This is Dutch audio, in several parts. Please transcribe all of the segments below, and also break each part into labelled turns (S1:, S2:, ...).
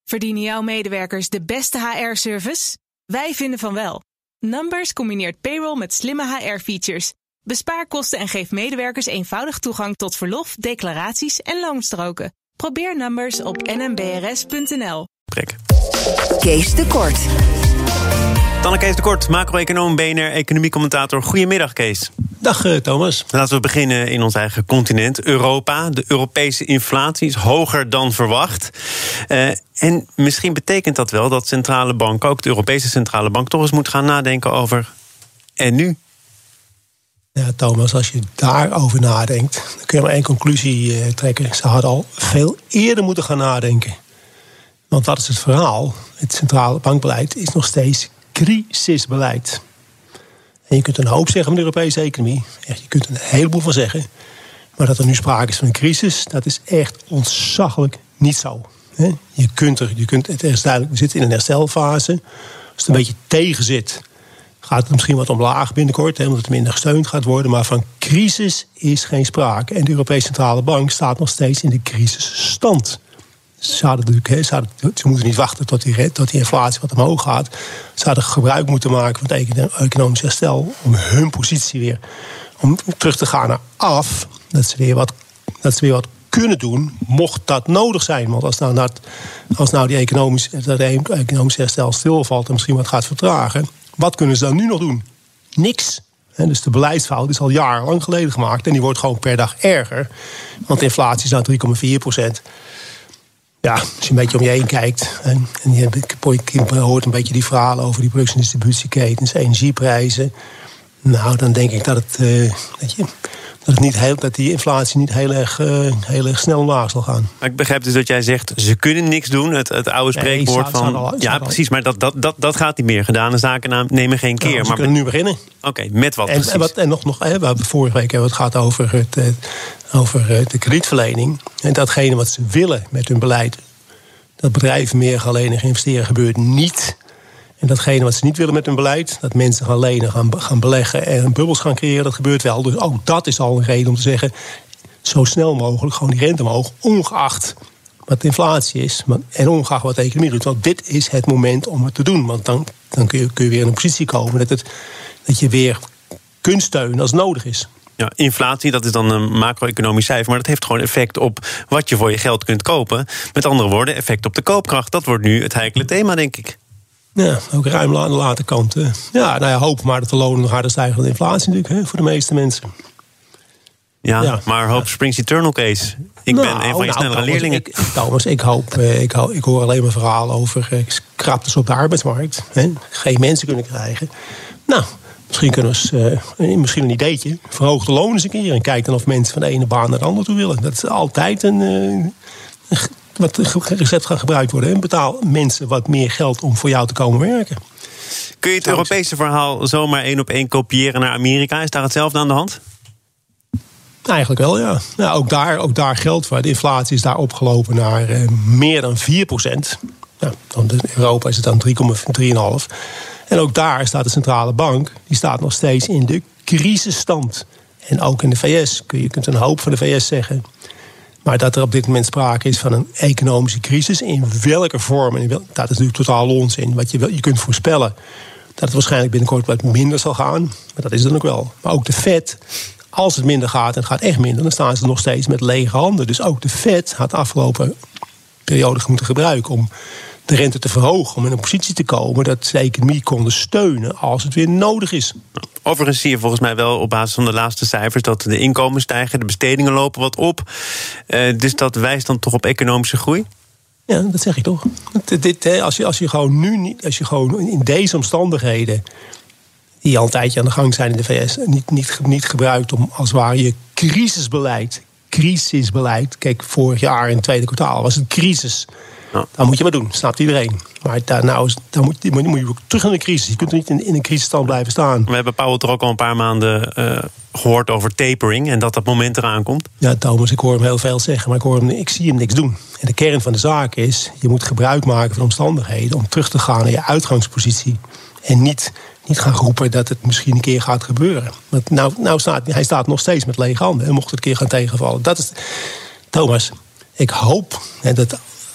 S1: Verdienen jouw medewerkers de beste HR-service? Wij vinden van wel. Numbers combineert payroll met slimme HR-features. Bespaar kosten en geef medewerkers eenvoudig toegang tot verlof, declaraties en loonstroken. Probeer Numbers op nmbrs.nl.
S2: Kees de Kort.
S3: Kees de Kort, macro-econoom, BNR, economiecommentator. Goedemiddag, Kees.
S4: Dag, Thomas.
S3: Laten we beginnen in ons eigen continent, Europa. De Europese inflatie is hoger dan verwacht. En misschien betekent dat wel dat centrale banken, ook de Europese centrale bank, toch eens moet gaan nadenken over en nu?
S4: Ja, Thomas, als je daarover nadenkt, dan kun je maar één conclusie trekken. Ze hadden al veel eerder moeten gaan nadenken. Want wat is het verhaal? Het centrale bankbeleid is nog steeds crisisbeleid. En je kunt een hoop zeggen van de Europese economie. Echt, je kunt er een heleboel van zeggen. Maar dat er nu sprake is van een crisis, dat is echt ontzaglijk niet zo. Het is duidelijk, we zitten in een herstelfase. Als het een beetje tegen zit, gaat het misschien wat omlaag binnenkort, omdat het minder gesteund gaat worden. Maar van crisis is geen sprake. En de Europese Centrale Bank staat nog steeds in de crisisstand. Ze moeten niet wachten tot die inflatie wat omhoog gaat. Ze hadden gebruik moeten maken van het economisch herstel om hun positie weer om terug te gaan naar af. Dat ze weer wat kunnen doen, mocht dat nodig zijn. Want als nou die economisch herstel stilvalt en misschien wat gaat vertragen, wat kunnen ze dan nu nog doen? Niks. Dus de beleidsfout is al jarenlang geleden gemaakt en die wordt gewoon per dag erger. Want de inflatie is nou 3,4%. Ja, als je een beetje om je heen kijkt en je hoort een beetje die verhalen over die productie- en distributieketens, energieprijzen. Nou, dan denk ik dat die inflatie niet heel erg snel omlaag zal gaan.
S3: Maar ik begrijp dus dat jij zegt, ze kunnen niks doen. Het oude spreekwoord precies, maar dat gaat niet meer. Gedane zaken nemen geen keer.
S4: Ze kunnen nu beginnen.
S3: Oké, met wat precies?
S4: Vorige week hebben we het gehad over de kredietverlening. En datgene wat ze willen met hun beleid, dat bedrijven meer gaan lenen en investeren, gebeurt niet. En datgene wat ze niet willen met hun beleid, dat mensen gaan lenen, gaan beleggen en bubbels gaan creëren, dat gebeurt wel. Dus ook dat is al een reden om te zeggen, zo snel mogelijk gewoon die rente omhoog, ongeacht wat de inflatie is en ongeacht wat de economie doet. Want dit is het moment om het te doen. Want dan kun je weer in een positie komen dat je weer kunt steunen als het nodig is.
S3: Ja, inflatie, dat is dan een macro-economisch cijfer, maar dat heeft gewoon effect op wat je voor je geld kunt kopen. Met andere woorden, effect op de koopkracht. Dat wordt nu het heikele thema, denk ik.
S4: Ja, ook ruim aan de late kant. Hoop maar dat de lonen nog harder stijgen dan de inflatie natuurlijk, voor de meeste mensen.
S3: Ja, maar hoop springs eternal, Kees. Ik ben een van je snellere leerlingen.
S4: Ik hoor alleen maar verhalen over kraptes op de arbeidsmarkt. Geen mensen kunnen krijgen. Nou, misschien kunnen we misschien een ideetje. Verhoog de lonen eens een keer en kijk dan of mensen van de ene baan naar de andere toe willen. Dat is altijd wat recept gaat gebruikt worden. En betaal mensen wat meer geld om voor jou te komen werken.
S3: Kun je het Europese verhaal zomaar 1 op 1 kopiëren naar Amerika? Is daar hetzelfde aan de hand?
S4: Eigenlijk wel, ja. Ook daar geldt voor. De inflatie is daar opgelopen naar meer dan 4%. In Europa is het dan 3,5%. En ook daar staat de centrale bank, die staat nog steeds in de crisisstand. En ook in de VS. Je kunt een hoop van de VS zeggen. Maar dat er op dit moment sprake is van een economische crisis, in welke vorm, en dat is natuurlijk totaal onzin. Wat je kunt voorspellen dat het waarschijnlijk binnenkort wat minder zal gaan. Maar dat is het dan ook wel. Maar ook de Fed, als het minder gaat en het gaat echt minder, dan staan ze nog steeds met lege handen. Dus ook de Fed had de afgelopen periode moeten gebruiken om de rente te verhogen, om in een positie te komen dat ze de economie konden steunen als het weer nodig is.
S3: Overigens zie je volgens mij wel op basis van de laatste cijfers dat de inkomens stijgen, de bestedingen lopen wat op. Dus dat wijst dan toch op economische groei?
S4: Ja, dat zeg ik toch. Als je gewoon in deze omstandigheden, die al een tijdje aan de gang zijn in de VS, niet gebruikt om als het ware je crisisbeleid. Kijk, vorig jaar in het tweede kwartaal was het crisis. Ja. Dat moet je maar doen, snapt iedereen. Maar dan moet je ook terug in de crisis. Je kunt er niet in een crisisstand blijven staan.
S3: We hebben Powell er ook al een paar maanden gehoord over tapering en dat moment eraan komt.
S4: Ja, Thomas, ik hoor hem heel veel zeggen, maar ik zie hem niks doen. En de kern van de zaak is, je moet gebruik maken van omstandigheden om terug te gaan naar je uitgangspositie. En niet gaan roepen dat het misschien een keer gaat gebeuren. Want hij staat nog steeds met lege handen en mocht het een keer gaan tegenvallen. Dat is, Thomas, ik hoop dat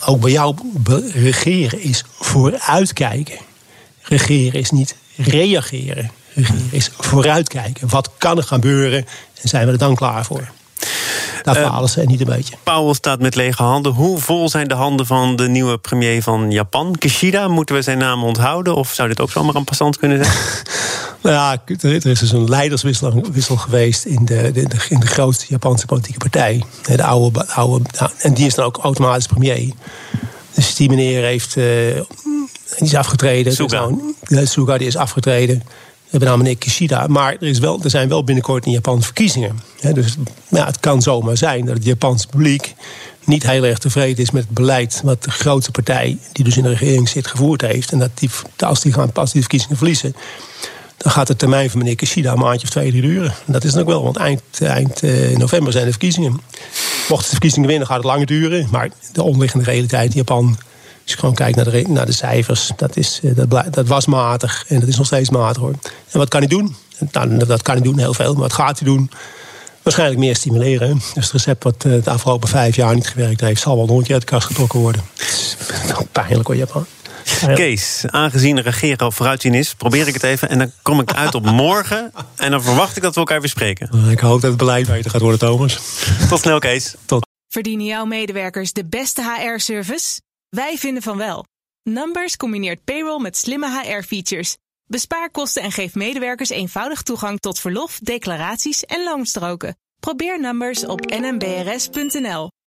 S4: ook bij jou, regeren is vooruitkijken. Regeren is niet reageren. Regeren is vooruitkijken. Wat kan er gebeuren en zijn we er dan klaar voor? Daar falen ze niet een beetje.
S3: Powell staat met lege handen. Hoe vol zijn de handen van de nieuwe premier van Japan? Kishida, moeten we zijn naam onthouden? Of zou dit ook zomaar een passant kunnen zijn?
S4: Nou ja, er is dus een leiderswissel geweest in de grootste Japanse politieke partij. De oude, en die is dan ook automatisch premier. Dus die meneer die is afgetreden. Suga die is afgetreden. We hebben nou meneer Kishida. Maar er zijn wel binnenkort in Japan verkiezingen. Dus het kan zomaar zijn dat het Japanse publiek niet heel erg tevreden is met het beleid wat de grootste partij, die dus in de regering zit, gevoerd heeft. En dat als die verkiezingen verliezen, dan gaat de termijn van meneer Kishida een maandje of 2 duren. En dat is dan ook wel, want eind november zijn de verkiezingen. Mochten de verkiezingen winnen, gaat het langer duren. Maar de onderliggende realiteit in Japan, als je gewoon kijkt naar de cijfers, dat was matig en dat is nog steeds matig, hoor. En wat kan hij doen? Nou, dat kan hij doen, heel veel. Maar wat gaat hij doen? Waarschijnlijk meer stimuleren. Dus het recept wat de afgelopen 5 jaar niet gewerkt heeft, zal wel nog een keer uit de kast getrokken worden. Het is pijnlijk, hoor, Japan.
S3: Kees, aangezien regeren al vooruitzien is, probeer ik het even en dan kom ik uit op morgen. En dan verwacht ik dat we elkaar weer spreken.
S4: Ik hoop dat het beleid beter gaat worden, Thomas.
S3: Tot snel, Kees.
S4: Tot.
S1: Verdienen jouw medewerkers de beste HR-service? Wij vinden van wel. Numbers combineert payroll met slimme HR-features. Bespaar kosten en geef medewerkers eenvoudig toegang tot verlof, declaraties en loonstroken. Probeer Numbers op nmbrs.nl.